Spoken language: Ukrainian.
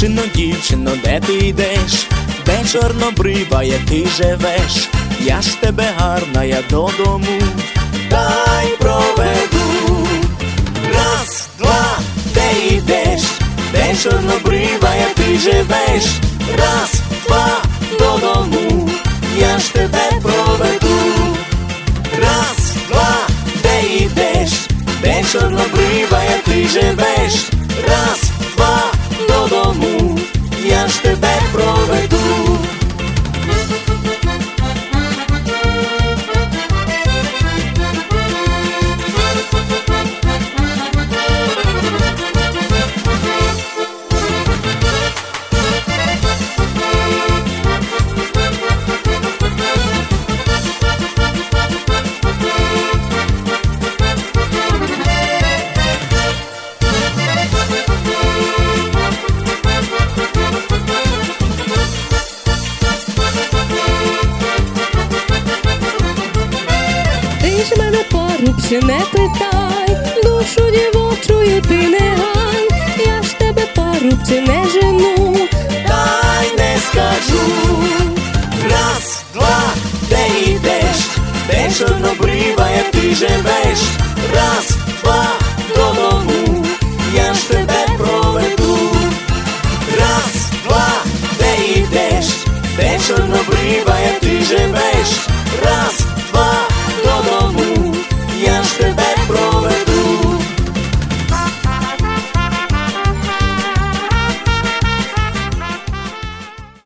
Дівчино, де ти йдеш? Де чорнобривая ти живеш? Я ж тебе гарна, я додому дай проведу. Раз, два, де йдеш? Де чорнобривая ти живеш? Раз, два, додому, я ж тебе проведу. Раз, два, де йдеш? Де чорнобривая ти живеш? Раз, два, додому, я ж тебе проведу. Ти ж мене, парубче, не питай, душу дівочую ти не гай, я ж тебе, парубче, не жену, та й не скажу. Раз, два, де йдеш? Де чорнобривая ти живеш? Раз, два, додому, я ж тебе проведу. Раз, два, де йдеш? Де чорнобривая ти живеш?